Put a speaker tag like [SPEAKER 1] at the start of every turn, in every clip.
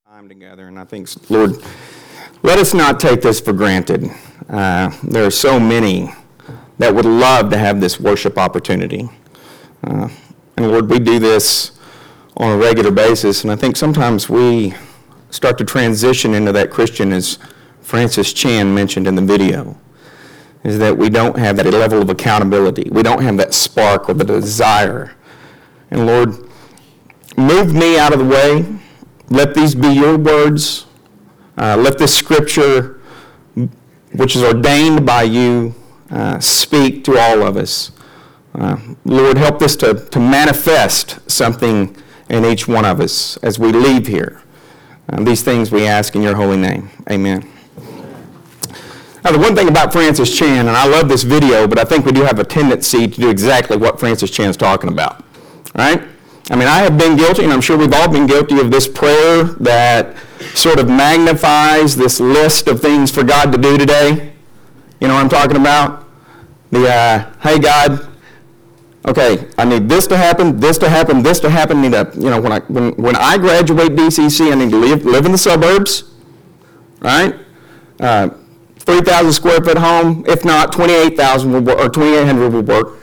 [SPEAKER 1] Time together, and I think, Lord, let us not take this for granted. There are so many that would love to have this worship opportunity. And Lord, we do this on a regular basis, and I think sometimes we start to transition into that Christian, as Francis Chan mentioned in the video, is that we don't have that level of accountability. We don't have that spark or the desire. And Lord, move me out of the way. Let these be your words. Let this scripture, which is ordained by you, speak to all of us. Lord, help this to manifest something in each one of us as we leave here. These things we ask in your holy name. Amen. Now, the one thing about Francis Chan, and I love this video, but I think we do have a tendency to do exactly what Francis Chan is talking about. Right? I mean, I have been guilty, and I'm sure we've all been guilty of this prayer that sort of magnifies this list of things for God to do today. You know what I'm talking about? Hey God, okay, I need this to happen, this to happen, this to happen. When I graduate DCC, I need to live in the suburbs, right? 3,000 square foot home. If not, 28,000 will work, or 2,800 will work.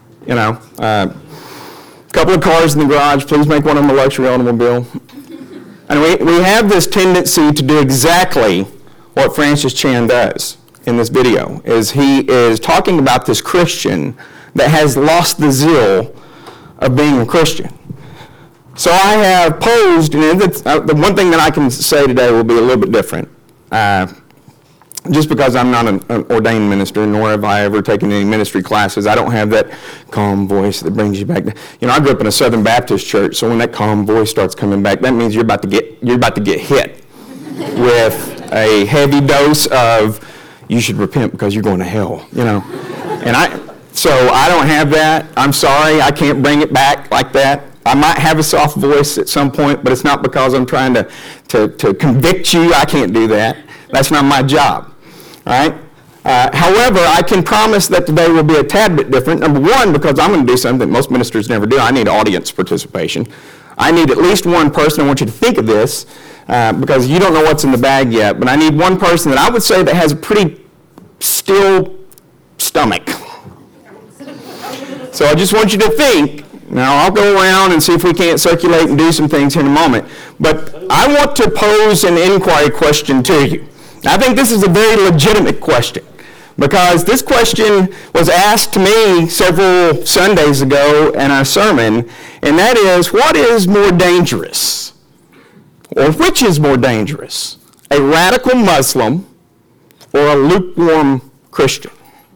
[SPEAKER 1] Couple of cars in the garage. Please make one of them a luxury automobile. And we have this tendency to do exactly what Francis Chan does in this video, is he is talking about this Christian that has lost the zeal of being a Christian. So I have posed, and the one thing that I can say today will be a little bit different. Just because I'm not an ordained minister, nor have I ever taken any ministry classes, I don't have that calm voice that brings you back. I grew up in a Southern Baptist church, so when that calm voice starts coming back, that means you're about to get hit with a heavy dose of you should repent because you're going to hell. So I don't have that. I'm sorry, I can't bring it back like that. I might have a soft voice at some point, but it's not because I'm trying to convict you. I can't do that. That's not my job. All right? However, I can promise that today will be a tad bit different. Number one, because I'm going to do something that most ministers never do. I need audience participation. I need at least one person. I want you to think of this, because you don't know what's in the bag yet, but I need one person that I would say that has a pretty still stomach. So I just want you to think. Now, I'll go around and see if we can't circulate and do some things here in a moment. But I want to pose an inquiry question to you. I think this is a very legitimate question, because this question was asked to me several Sundays ago in a sermon, and that is, what is more dangerous? Or which is more dangerous? A radical Muslim or a lukewarm Christian?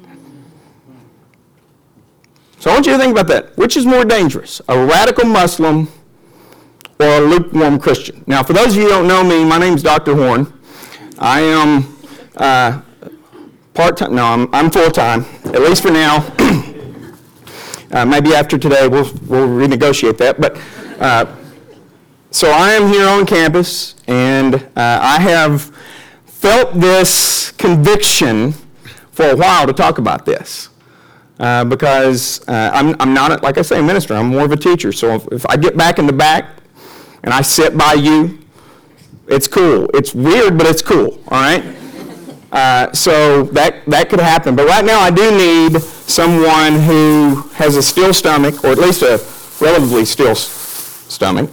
[SPEAKER 1] So I want you to think about that. Which is more dangerous? A radical Muslim or a lukewarm Christian? Now, for those of you who don't know me, my name's Dr. Horn. I am part-time. No, I'm full-time, at least for now. Maybe after today we'll renegotiate that. But so I am here on campus, and I have felt this conviction for a while to talk about this. Because I'm not, like I say, a minister. I'm more of a teacher. So if I get back in the back and I sit by you, it's cool. It's weird, but it's cool, all right? So that could happen. But right now I do need someone who has a still stomach, or at least a relatively still stomach,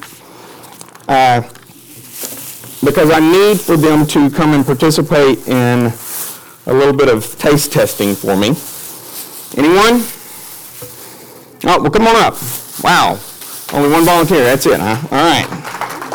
[SPEAKER 1] because I need for them to come and participate in a little bit of taste testing for me. Anyone? Oh, well, come on up. Wow. Only one volunteer. That's it, huh? All right.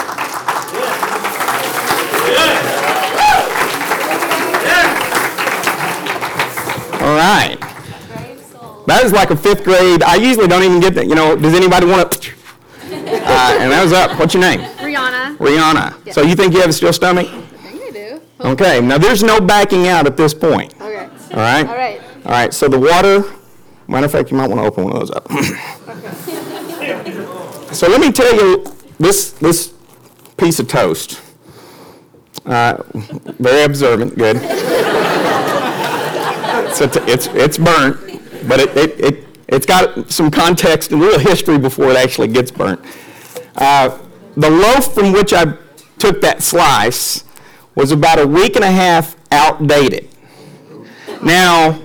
[SPEAKER 1] All right. That is like a fifth grade. I usually don't even get that. Does anybody want to? And that was up. What's your name?
[SPEAKER 2] Rihanna.
[SPEAKER 1] Rihanna.
[SPEAKER 2] Yeah.
[SPEAKER 1] So you think you have a still stomach?
[SPEAKER 2] I think I do.
[SPEAKER 1] Okay. Now, there's no backing out at this point.
[SPEAKER 2] Okay.
[SPEAKER 1] All right?
[SPEAKER 2] All right.
[SPEAKER 1] All right, so the water, matter of fact, you might want to open one of those up. So let me tell you, this piece of toast, very observant, good. So it's burnt, but it's got some context and real history before it actually gets burnt. The loaf from which I took that slice was about a week and a half outdated. Now,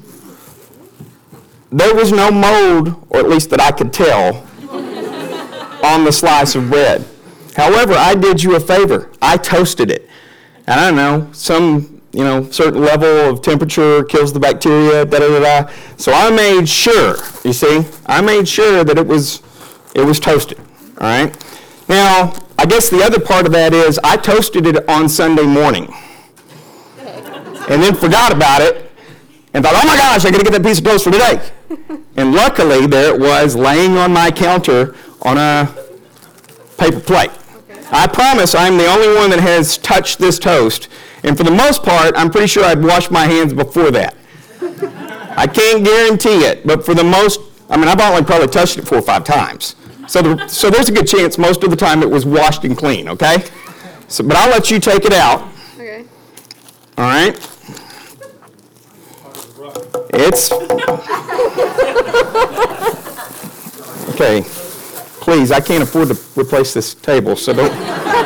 [SPEAKER 1] there was no mold, or at least that I could tell, on the slice of bread. However, I did you a favor. I toasted it. And I don't know, some, certain level of temperature kills the bacteria, da-da-da-da. So I made sure, you see, that it was toasted, all right? Now, I guess the other part of that is I toasted it on Sunday morning and then forgot about it and thought, oh my gosh, I got to get that piece of toast for today. And luckily, there it was laying on my counter on a paper plate. I promise I'm the only one that has touched this toast. And for the most part, I'm pretty sure I'd washed my hands before that. I can't guarantee it, but for the most, I've only probably touched it 4 or 5 times. So there's a good chance most of the time it was washed and clean, okay? But I'll let you take it out.
[SPEAKER 2] Okay.
[SPEAKER 1] All right? It's... Okay. Please, I can't afford to replace this table, so don't...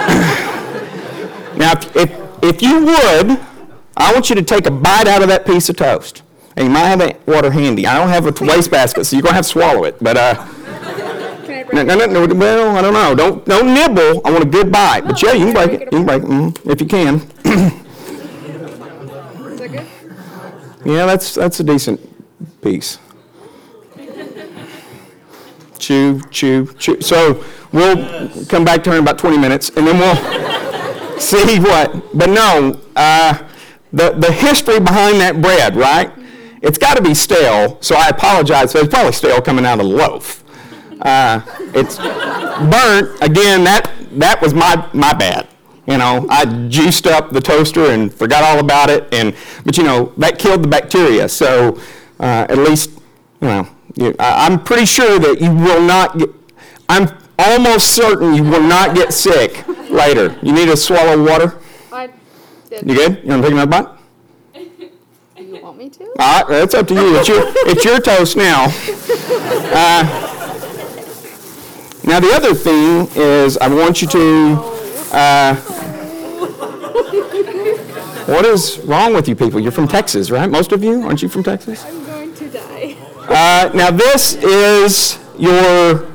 [SPEAKER 1] Now, if you would, I want you to take a bite out of that piece of toast. And you might have that water handy. I don't have a wastebasket, so you're going to have to swallow it. But, no, well, I don't know. Don't nibble. I want a good bite. But, yeah, you can break it. You can break it, if you can.
[SPEAKER 2] Is that good?
[SPEAKER 1] Yeah, that's a decent piece. Chew. So we'll come back to her in about 20 minutes, and then we'll see what. But no, the history behind that bread, right? It's got to be stale, so I apologize. So it's probably stale coming out of the loaf. It's burnt. Again, that was my bad. I juiced up the toaster and forgot all about it. But that killed the bacteria. So at least, I'm pretty sure that you will not get, I'm almost certain you will not get sick later. You need to swallow water?
[SPEAKER 2] I did.
[SPEAKER 1] You good? You want to take another bite?
[SPEAKER 2] Do you want me to?
[SPEAKER 1] All right, that's up to you. It's your toast now. Now the other thing is I want you to, what is wrong with you people? You're from Texas, right? Most of you? Aren't you from Texas?
[SPEAKER 2] I'm going to die.
[SPEAKER 1] Now this is your,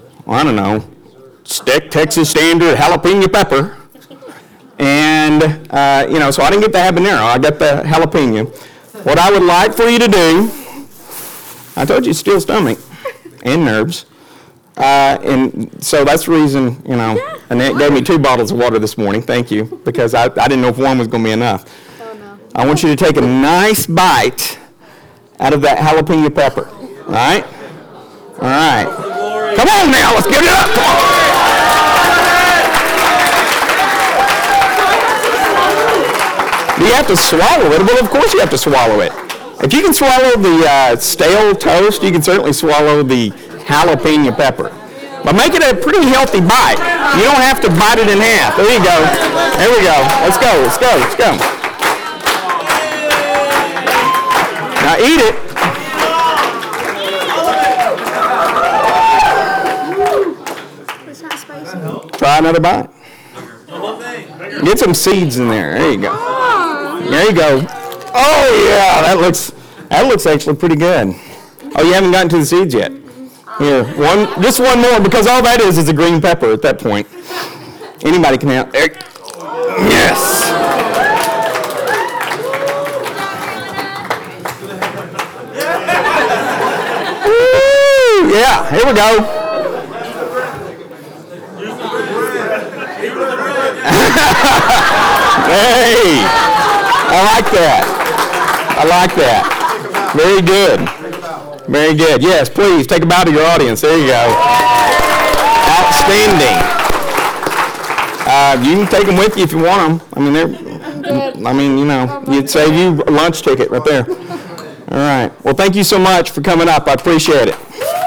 [SPEAKER 1] Texas standard jalapeno pepper. And, so I didn't get the habanero. I got the jalapeno. What I would like for you to do, I told you steel stomach and nerves. And so that's the reason, Annette gave me 2 bottles of water this morning. Thank you. Because I didn't know if one was going to be enough.
[SPEAKER 2] Oh, no.
[SPEAKER 1] I want you to take a nice bite out of that jalapeno pepper. All right? All right. Come on now. Let's give it up. Come on. Do you have to swallow it? Well, of course you have to swallow it. If you can swallow the stale toast, you can certainly swallow the jalapeno pepper. But make it a pretty healthy bite. You don't have to bite it in half. There you go. There we go. Let's go. Now eat it.
[SPEAKER 2] It's not spicy.
[SPEAKER 1] Try another bite. Get some seeds in there. There you go. There you go. Oh yeah, that looks actually pretty good. Oh, you haven't gotten to the seeds yet. Here, just one more, because all that is a green pepper at that point. Anybody can have. Yes. Woo, yeah, here we go. Hey, I like that. Very good. Very good. Yes, please take a bow to your audience. There you go. Outstanding. You can take them with you if you want them. You'd save you a lunch ticket right there. All right. Well, thank you so much for coming up. I appreciate it.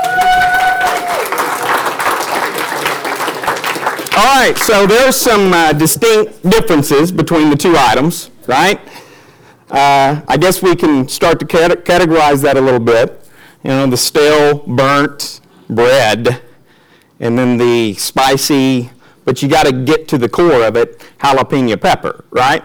[SPEAKER 1] All right, so there's some distinct differences between the 2 items, right? I guess we can start to categorize that a little bit. The stale, burnt bread, and then the spicy, but you got to get to the core of it, jalapeno pepper, right?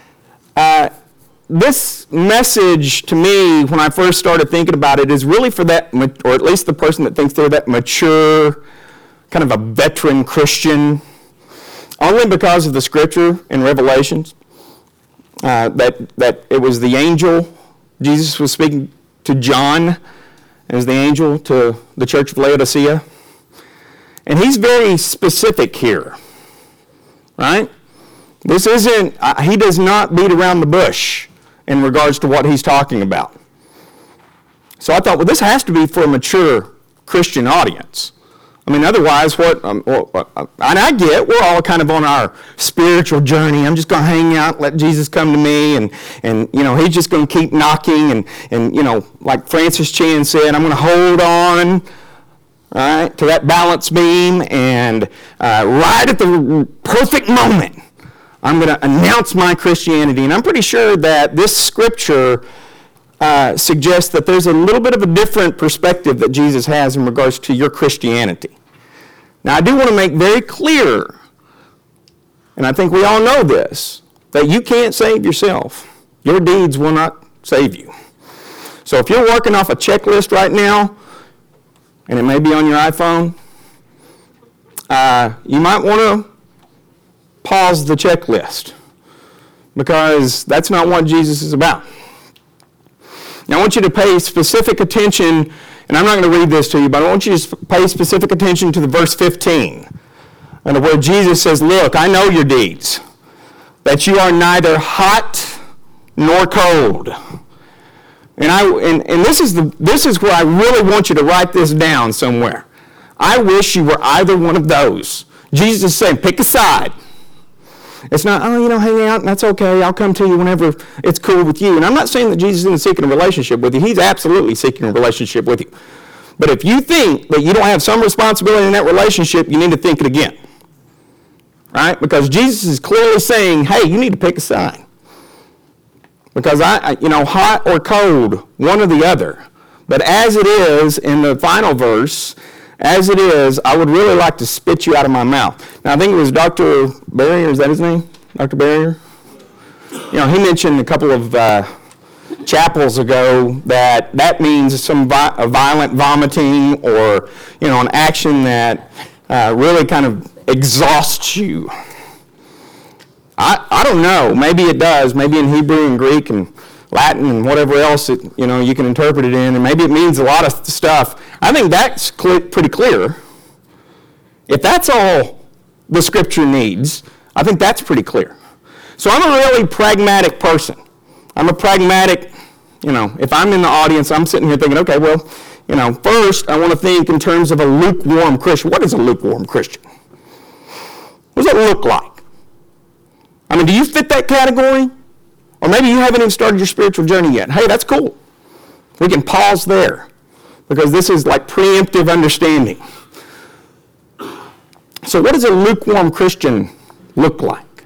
[SPEAKER 1] This message, to me, when I first started thinking about it, is really for that, or at least the person that thinks they're that mature, kind of a veteran Christian, only because of the scripture in Revelations, that it was the angel. Jesus was speaking to John as the angel to the church of Laodicea. And he's very specific here, right? This isn't, he does not beat around the bush in regards to what he's talking about. So I thought, well, this has to be for a mature Christian audience. I mean, otherwise, and I get, we're all kind of on our spiritual journey. I'm just going to hang out, let Jesus come to me, and he's just going to keep knocking, and like Francis Chan said, I'm going to hold on, right, to that balance beam, and right at the perfect moment, I'm going to announce my Christianity. And I'm pretty sure that this scripture suggests that there's a little bit of a different perspective that Jesus has in regards to your Christianity. Now, I do want to make very clear, and I think we all know this, that you can't save yourself. Your deeds will not save you. So if you're working off a checklist right now, and it may be on your iPhone, you might want to pause the checklist, because that's not what Jesus is about. Now, I want you to pay specific attention, and I'm not going to read this to you, but I want you to pay specific attention to the verse 15, and where Jesus says, look, I know your deeds, that you are neither hot nor cold. And this is where I really want you to write this down somewhere. I wish you were either one of those. Jesus is saying, pick a side. It's not, hang out, and that's okay. I'll come to you whenever it's cool with you. And I'm not saying that Jesus isn't seeking a relationship with you. He's absolutely seeking a relationship with you. But if you think that you don't have some responsibility in that relationship, you need to think it again. Right? Because Jesus is clearly saying, hey, you need to pick a side. Because hot or cold, one or the other. But as it is in the final verse, as it is, I would really like to spit you out of my mouth. Now, I think it was Dr. Barrier, is that his name? Dr. Barrier? He mentioned a couple of chapels ago that means some violent vomiting or, an action that really kind of exhausts you. I don't know. Maybe it does. Maybe in Hebrew and Greek and Latin and whatever else you can interpret it in, and maybe it means a lot of stuff. I think that's pretty clear. If that's all the scripture needs, I think that's pretty clear. So I'm a really pragmatic person. I'm a pragmatic, if I'm in the audience, I'm sitting here thinking, okay, well, first I want to think in terms of a lukewarm Christian. What is a lukewarm Christian? What does it look like? I mean, do you fit that category? Or maybe you haven't even started your spiritual journey yet. Hey, that's cool. We can pause there, because this is like preemptive understanding. So what does a lukewarm Christian look like?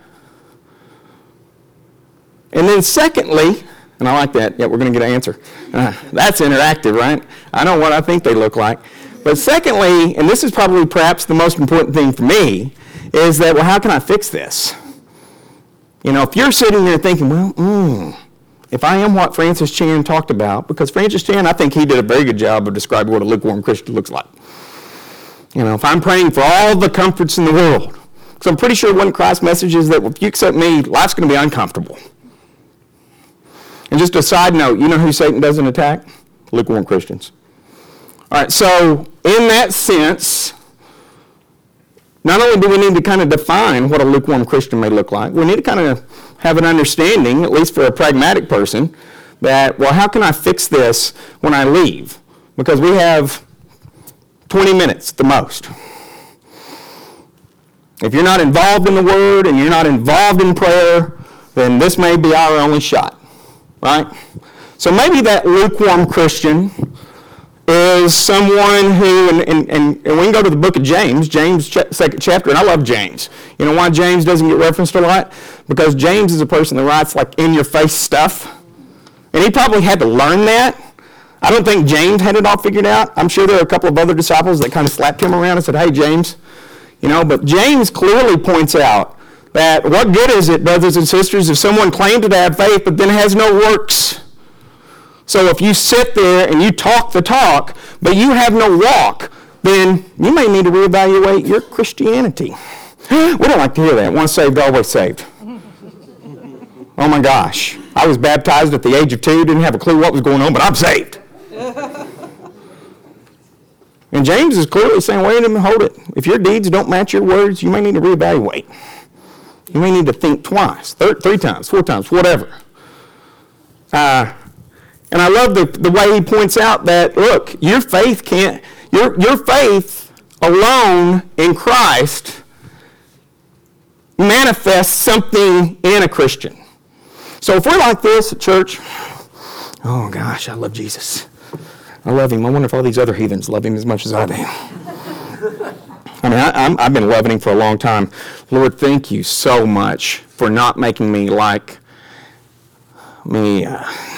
[SPEAKER 1] And then secondly, and I like that, yeah, we're going to get an answer. That's interactive, right? I know what I think they look like. But secondly, and this is probably perhaps the most important thing for me, is that, well, how can I fix this? If you're sitting there thinking, well, if I am what Francis Chan talked about, because Francis Chan, I think he did a very good job of describing what a lukewarm Christian looks like. If I'm praying for all the comforts in the world, because I'm pretty sure one of Christ's messages that if you accept me, life's going to be uncomfortable. And just a side note, you know who Satan doesn't attack? Lukewarm Christians. All right, so in that sense, not only do we need to kind of define what a lukewarm Christian may look like, we need to kind of have an understanding, at least for a pragmatic person, that, well, how can I fix this when I leave? Because we have 20 minutes at the most. If you're not involved in the Word and you're not involved in prayer, then this may be our only shot, right? So maybe that lukewarm Christian is someone who, and we can go to the book of James, second chapter, and I love James. You know why James doesn't get referenced a lot? Because James is a person that writes like in-your-face stuff, and he probably had to learn that. I don't think James had it all figured out. I'm sure there are a couple of other disciples that kind of slapped him around and said, hey, James, But James clearly points out that what good is it, brothers and sisters, if someone claims to have faith but then has no works? So if you sit there and you talk the talk, but you have no walk, then you may need to reevaluate your Christianity. We don't like to hear that. Once saved, always saved. Oh my gosh. I was baptized at the age of 2, didn't have a clue what was going on, but I'm saved. And James is clearly saying, wait a minute, hold it. If your deeds don't match your words, you may need to reevaluate. You may need to think twice, 3 times, 4 times, whatever. And I love the way he points out that, look, your faith alone in Christ manifests something in a Christian. So if we're like this at church, oh gosh, I love Jesus. I love him. I wonder if all these other heathens love him as much as I do. I mean, I've been loving him for a long time. Lord, thank you so much for not making me like me.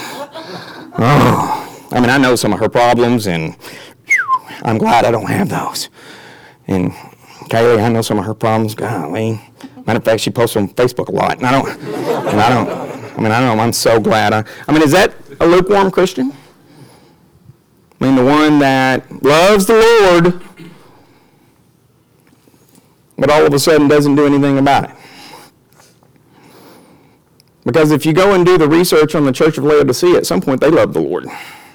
[SPEAKER 1] I mean, I know some of her problems, and I'm glad I don't have those. And Kaylee, I know some of her problems. Golly. Matter of fact, she posts on Facebook a lot, and I know, I'm so glad. I mean, is that a lukewarm Christian? I mean, the one that loves the Lord, but all of a sudden doesn't do anything about it. Because if you go and do the research on the Church of Laodicea, at some point they love the Lord.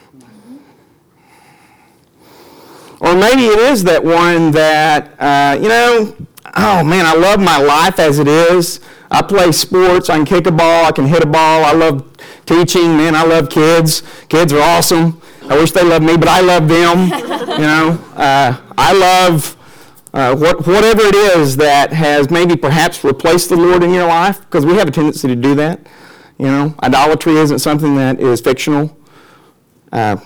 [SPEAKER 1] Or maybe it is that one that, oh man, I love my life as it is. I play sports, I can kick a ball, I can hit a ball, I love teaching, man, I love kids. Kids are awesome. I wish they loved me, but I love them. I love whatever it is that has maybe perhaps replaced the Lord in your life, because we have a tendency to do that. Idolatry isn't something that is fictional. And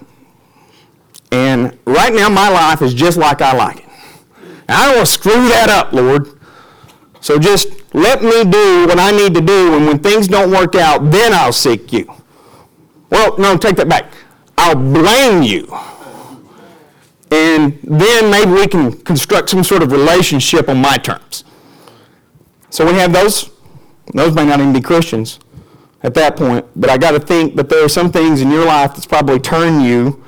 [SPEAKER 1] right now my life is just like I like it. And I don't want to screw that up, Lord. So just let me do what I need to do, and when things don't work out, then I'll seek you. Well, no, take that back. I'll blame you. And then maybe we can construct some sort of relationship on my terms. So we have those. Those may not even be Christians at that point, but I got to think that there are some things in your life that's probably turned you,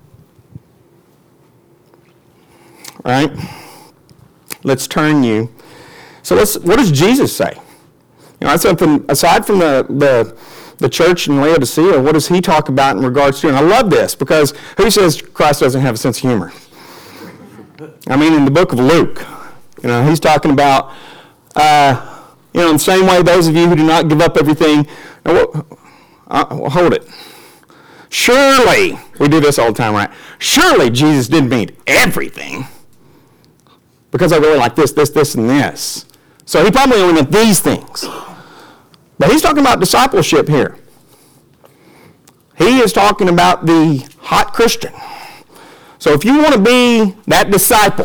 [SPEAKER 1] right? Let's turn you. So what does Jesus say? That's something, aside from the church in Laodicea, what does he talk about in regards to? And I love this, because who says Christ doesn't have a sense of humor? I mean, in the book of Luke, he's talking about, in the same way, those of you who do not give up everything, hold it. Surely, we do this all the time, right? Surely Jesus didn't mean everything, because I really like this, and this. So he probably only meant these things. But he's talking about discipleship here. He is talking about the hot Christian. So if you want to be that disciple,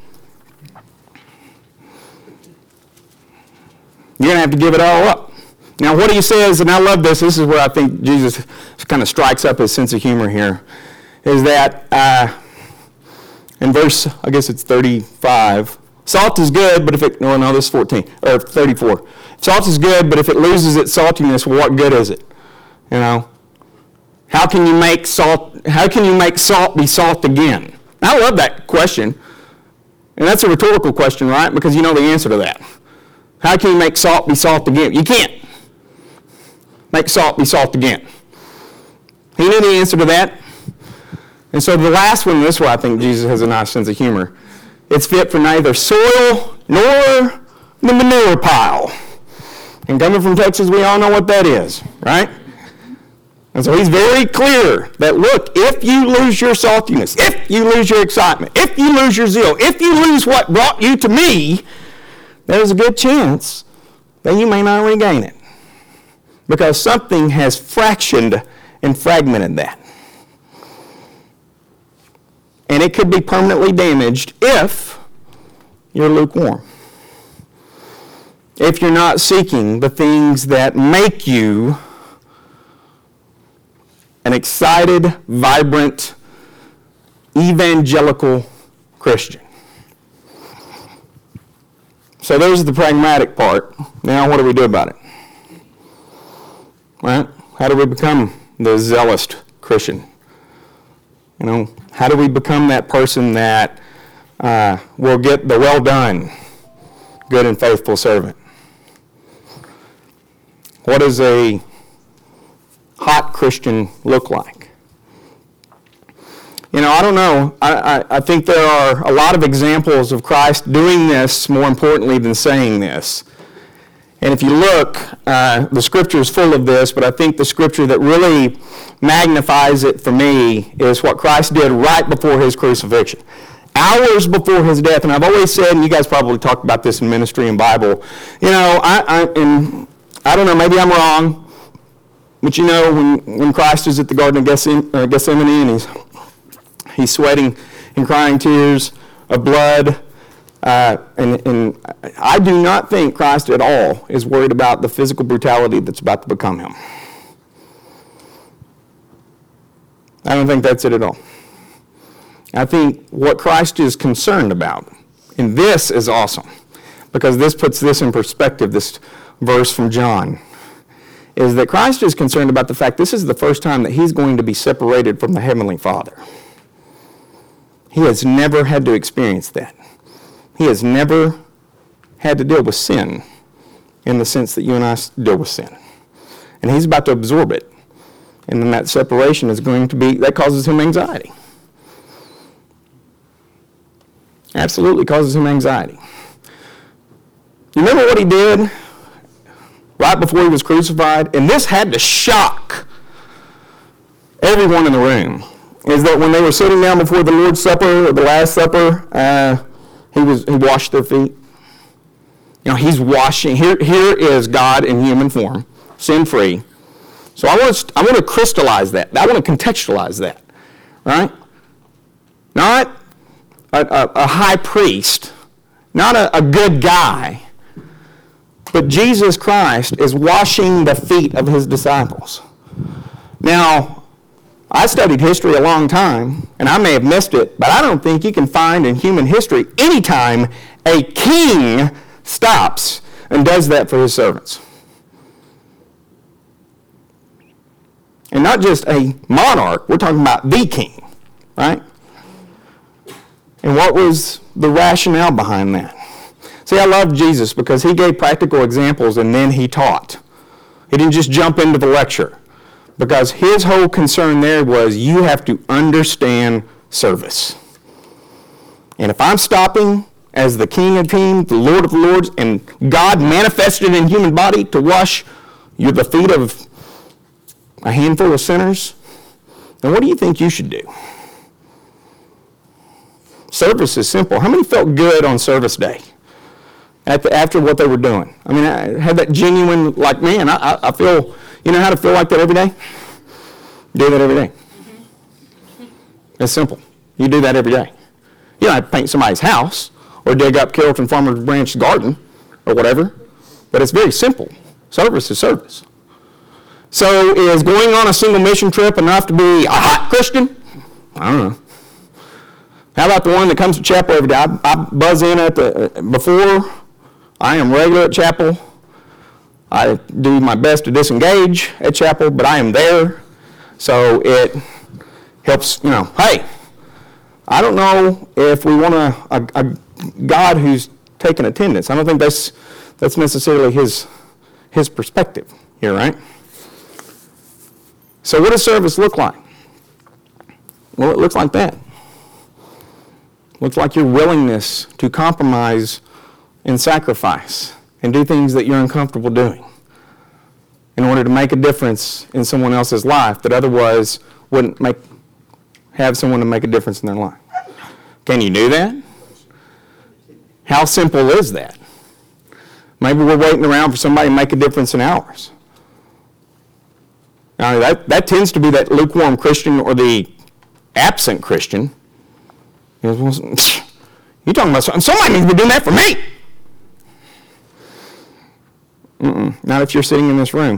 [SPEAKER 1] you're going to have to give it all up. Now what he says, and I love this is where I think Jesus kind of strikes up his sense of humor here, is that in verse, I guess it's 35, salt is good, but if it, no, this is 14, or 34. Salt is good, but if it loses its saltiness, what good is it? How can you make salt be salt again? I love that question. And that's a rhetorical question, right? Because you know the answer to that. How can you make salt be salt again? You can't make salt be salt again. He knew the answer to that. And so the last one, this is where I think Jesus has a nice sense of humor. It's fit for neither soil nor the manure pile. And coming from Texas, we all know what that is, right? And so he's very clear that, look, if you lose your saltiness, if you lose your excitement, if you lose your zeal, if you lose what brought you to me, there's a good chance that you may not regain it. Because something has fractioned and fragmented that. And it could be permanently damaged if you're lukewarm. If you're not seeking the things that make you an excited, vibrant, evangelical Christian. So there's the pragmatic part. Now what do we do about it? Right? How do we become the zealous Christian? You know, how do we become that person that will get the well done, good and faithful servant? What does a hot Christian look like? You know, I don't know. I think there are a lot of examples of Christ doing this more importantly than saying this. And if you look, the Scripture is full of this, but I think the Scripture that really magnifies it for me is what Christ did right before his crucifixion. Hours before his death, and I've always said, and you guys probably talked about this in ministry and Bible, you know, I don't know, maybe I'm wrong, but you know, when Christ is at the Garden of Gethsemane and he's sweating and crying tears of blood, and I do not think Christ at all is worried about the physical brutality that's about to become him. I don't think that's it at all. I think what Christ is concerned about, and this is awesome, because this puts this in perspective, this verse from John, is that Christ is concerned about the fact this is the first time that he's going to be separated from the Heavenly Father. He has never had to experience that. He has never had to deal with sin in the sense that you and I deal with sin. And he's about to absorb it. And then that separation is going to be, that causes him anxiety. Absolutely causes him anxiety. You remember what he did right before he was crucified? And this had to shock everyone in the room. Is that when they were sitting down before the Lord's Supper or the Last Supper, he washed their feet. You know, he's washing. Here is God in human form, sin-free. So I want to crystallize that. I want to contextualize that, right? Not a high priest, not a good guy, but Jesus Christ is washing the feet of his disciples. Now, I studied history a long time, and I may have missed it, but I don't think you can find in human history any time a king stops and does that for his servants. And not just a monarch, we're talking about the king, right? And what was the rationale behind that? See, I love Jesus because he gave practical examples and then he taught. He didn't just jump into the lecture. Because his whole concern there was you have to understand service. And if I'm stopping as the King of Kings, the Lord of Lords, and God manifested in human body to wash the feet of a handful of sinners, then what do you think you should do? Service is simple. How many felt good on service day after what they were doing? I mean, I had that genuine, like, man, I feel, you know how to feel like that every day? Do that every day. It's simple. You do that every day. You don't have to paint somebody's house or dig up Carrollton Farmer's Branch garden or whatever, but it's very simple. Service is service. So is going on a single mission trip enough to be a hot Christian? I don't know. How about the one that comes to chapel every day? I buzz in before. I am regular at chapel. I do my best to disengage at chapel, but I am there. So it helps, you know, hey, I don't know if we want a God who's taking attendance. I don't think that's necessarily his perspective here, right? So what does service look like? Well, it looks like that. It looks like your willingness to compromise and sacrifice and do things that you're uncomfortable doing in order to make a difference in someone else's life that otherwise wouldn't have someone to make a difference in their life. Can you do that? How simple is that? Maybe we're waiting around for somebody to make a difference in ours. Now, that tends to be that lukewarm Christian or the absent Christian. You're talking about somebody needs to be doing that for me. Not if you're sitting in this room.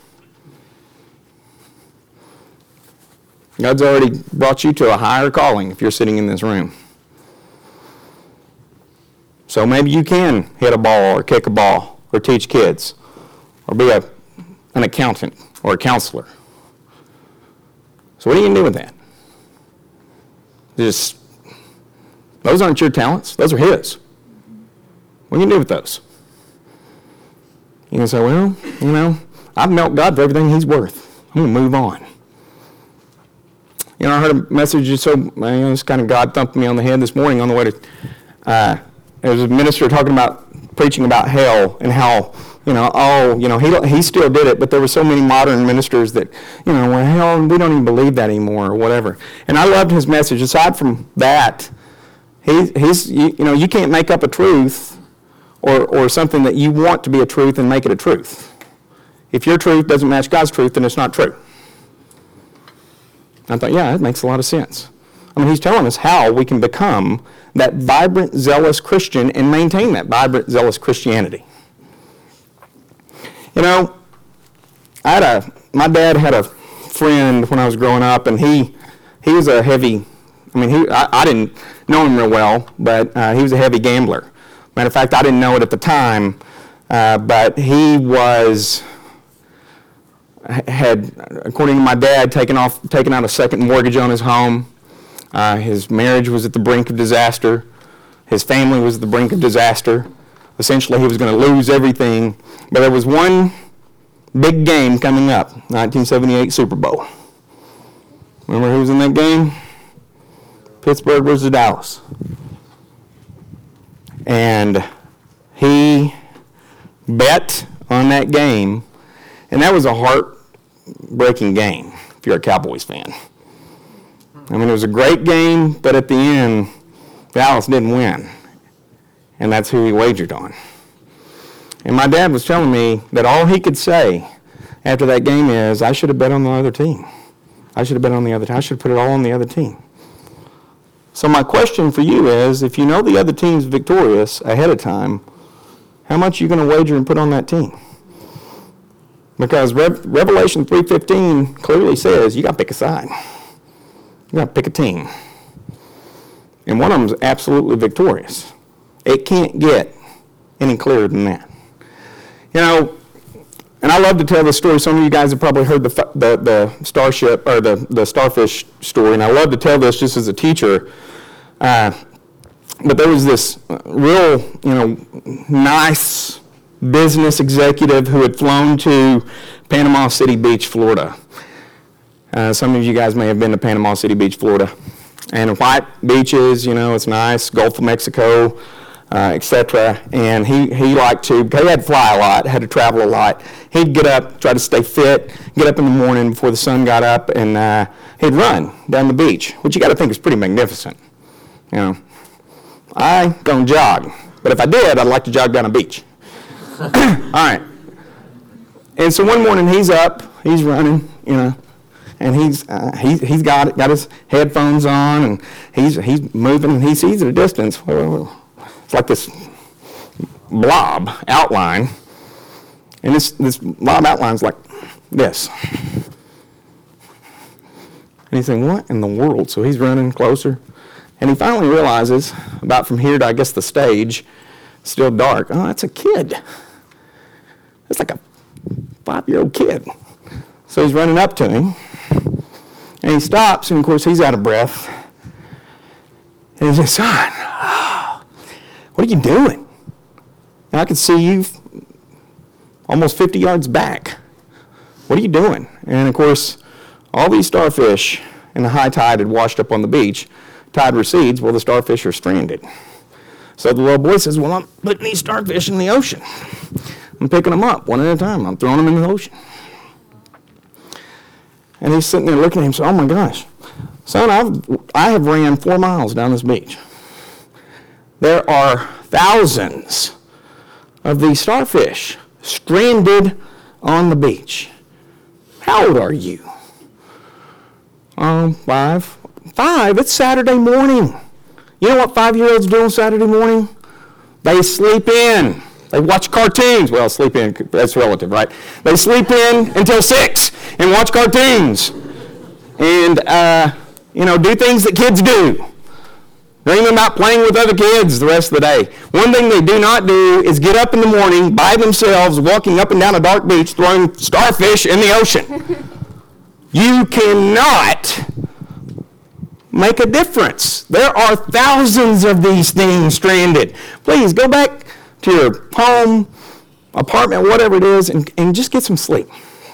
[SPEAKER 1] God's already brought you to a higher calling if you're sitting in this room. So maybe you can hit a ball or kick a ball or teach kids or be an accountant or a counselor. So what are you going to do with that? Those aren't your talents. Those are his. What are you going to do with those? You can say, well, I've milked God for everything he's worth. I'm going to move on. I heard a message, this kind of God thumped me on the head this morning on the way to, there was a minister preaching about hell and how, he still did it, but there were so many modern ministers that, well, hell, we don't even believe that anymore or whatever. And I loved his message. Aside from that, you can't make up a truth or something that you want to be a truth and make it a truth. If your truth doesn't match God's truth, then it's not true. I thought, yeah, that makes a lot of sense. He's telling us how we can become that vibrant, zealous Christian and maintain that vibrant, zealous Christianity. My dad had a friend when I was growing up, and he was a heavy, I didn't know him real well, but he was a heavy gambler. Matter of fact, I didn't know it at the time, but he had, according to my dad, taken out a second mortgage on his home. His marriage was at the brink of disaster. His family was at the brink of disaster. Essentially, he was going to lose everything. But there was one big game coming up, 1978 Super Bowl. Remember who was in that game? Pittsburgh versus Dallas. And he bet on that game, and that was a heartbreaking game if you're a Cowboys fan. It was a great game, but at the end, Dallas didn't win. And that's who he wagered on. And my dad was telling me that all he could say after that game is, I should have bet on the other team. I should have bet on the other team. I should have put it all on the other team. So my question for you is, if you know the other team's victorious ahead of time, how much are you going to wager and put on that team? Because Revelation 3:15 clearly says you got to pick a side. You got to pick a team. And one of them is absolutely victorious. It can't get any clearer than that. And I love to tell the story. Some of you guys have probably heard the starship or the starfish story, and I love to tell this just as a teacher. But there was this real, nice business executive who had flown to Panama City Beach, Florida. Some of you guys may have been to Panama City Beach, Florida. And white beaches, it's nice, Gulf of Mexico, etc. And he liked to, because he had to fly a lot, had to travel a lot. He'd get up, try to stay fit, get up in the morning before the sun got up, and he'd run down the beach, which you got to think is pretty magnificent. I don't jog, but if I did, I'd like to jog down a beach. All right. And so one morning he's up, he's running, and he's got his headphones on, and he's moving, and he sees at a distance, it's like this blob outline, and this blob outline's like this. And he's saying, what in the world? So he's running closer, and he finally realizes, about from here to, I guess, the stage, still dark, oh, that's a kid. It's like a 5-year-old kid. So he's running up to him, and he stops, and of course he's out of breath. And he says, son, what are you doing? And I can see you almost 50 yards back. What are you doing? And of course, all these starfish in the high tide had washed up on the beach. Tide recedes, well, the starfish are stranded. So the little boy says, well, I'm putting these starfish in the ocean. I'm picking them up one at a time. I'm throwing them in the ocean. And he's sitting there looking at him, so, oh my gosh, son, I have ran 4 miles down this beach. There are thousands of these starfish stranded on the beach. How old are you? 5. 5? It's Saturday morning. You know what 5-year-olds do on Saturday morning? They sleep in. They watch cartoons. Well, sleep in, that's relative, right? They sleep in until 6 and watch cartoons. And, do things that kids do. Dreaming about playing with other kids the rest of the day. One thing they do not do is get up in the morning by themselves, walking up and down a dark beach, throwing starfish in the ocean. You cannot make a difference. There are thousands of these things stranded. Please go back to your home, apartment, whatever it is, and just get some sleep.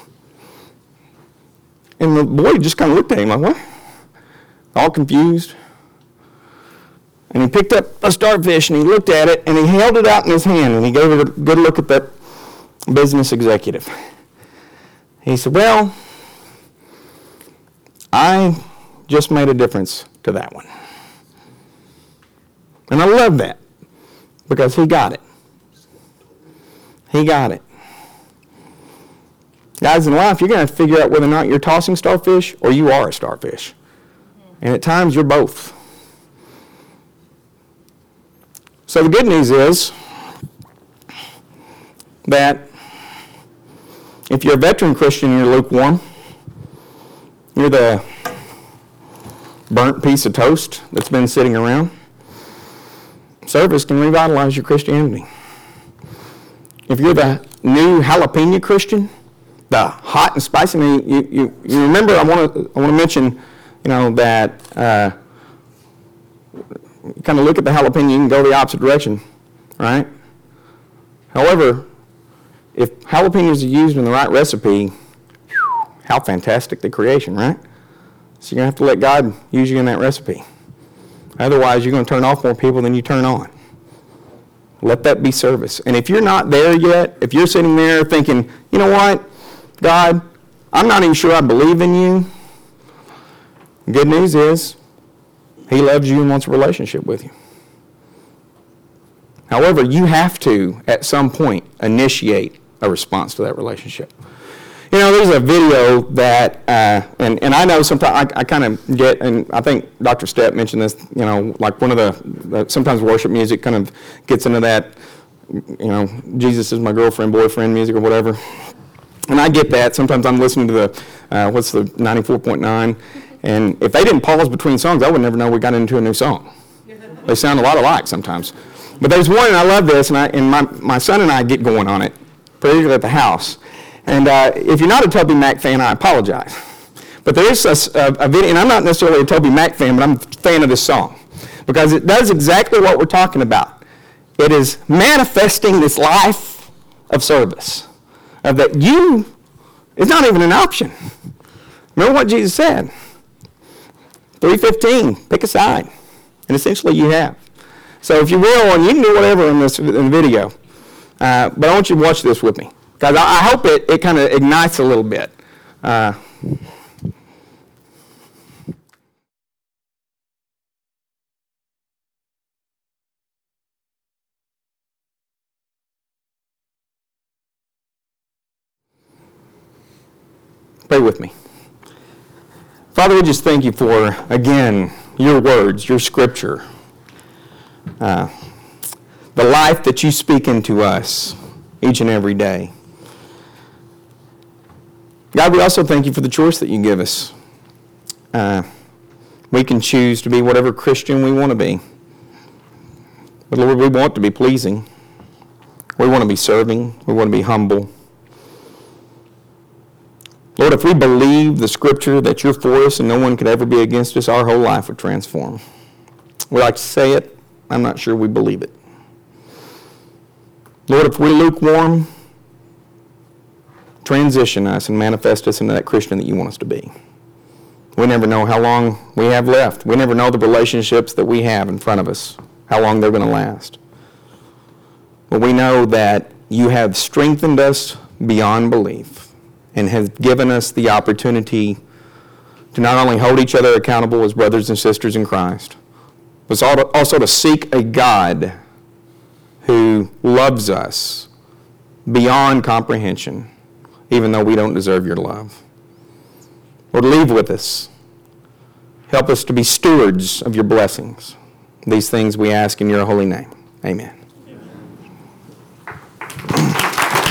[SPEAKER 1] And the boy just kind of looked at him like, what? All confused. And he picked up a starfish and he looked at it and he held it out in his hand and he gave it a good look at that business executive. He said, well, I just made a difference to that one. And I love that because he got it. He got it. Guys, in life, you're going to have to figure out whether or not you're tossing starfish or you are a starfish. And at times, you're both. So the good news is that if you're a veteran Christian, you're lukewarm. You're the burnt piece of toast that's been sitting around. Service can revitalize your Christianity. If you're the new jalapeno Christian, the hot and spicy, I mean, you remember, I want to mention, that you kind of look at the jalapeno, you can go the opposite direction, right? However, if jalapenos are used in the right recipe, how fantastic the creation, right? So you're going to have to let God use you in that recipe. Otherwise, you're going to turn off more people than you turn on. Let that be service. And if you're not there yet, if you're sitting there thinking, you know what, God, I'm not even sure I believe in you, the good news is He loves you and wants a relationship with you. However, you have to, at some point, initiate a response to that relationship. There's a video that, and I know sometimes I kind of get, and I think Dr. Stepp mentioned this, like one of the sometimes worship music kind of gets into that, Jesus is my girlfriend, boyfriend music or whatever. And I get that. Sometimes I'm listening to the 94.9, and if they didn't pause between songs, I would never know we got into a new song. They sound a lot alike sometimes. But there's one, and I love this, and my son and I get going on it, particularly at the house. And if you're not a Toby Mac fan, I apologize. But there is a video, and I'm not necessarily a Toby Mac fan, but I'm a fan of this song. Because it does exactly what we're talking about. It is manifesting this life of service. Of that it's not even an option. Remember what Jesus said. 3:15, pick a side. And essentially you have. So if you will, and you can do whatever in the video. But I want you to watch this with me. Because I hope it kind of ignites a little bit. Pray with me. Father, we just thank you for, again, your words, your scripture, the life that you speak into us each and every day. God, we also thank you for the choice that you give us. We can choose to be whatever Christian we want to be. But Lord, we want to be pleasing. We want to be serving. We want to be humble. Lord, if we believe the scripture that you're for us and no one could ever be against us, our whole life would transform. We like to say it. I'm not sure we believe it. Lord, if we're lukewarm, transition us and manifest us into that Christian that you want us to be. We never know how long we have left. We never know the relationships that we have in front of us, how long they're going to last. But we know that you have strengthened us beyond belief and have given us the opportunity to not only hold each other accountable as brothers and sisters in Christ, but also to seek a God who loves us beyond comprehension, even though we don't deserve your love. Lord, leave with us. Help us to be stewards of your blessings. These things we ask in your holy name. Amen.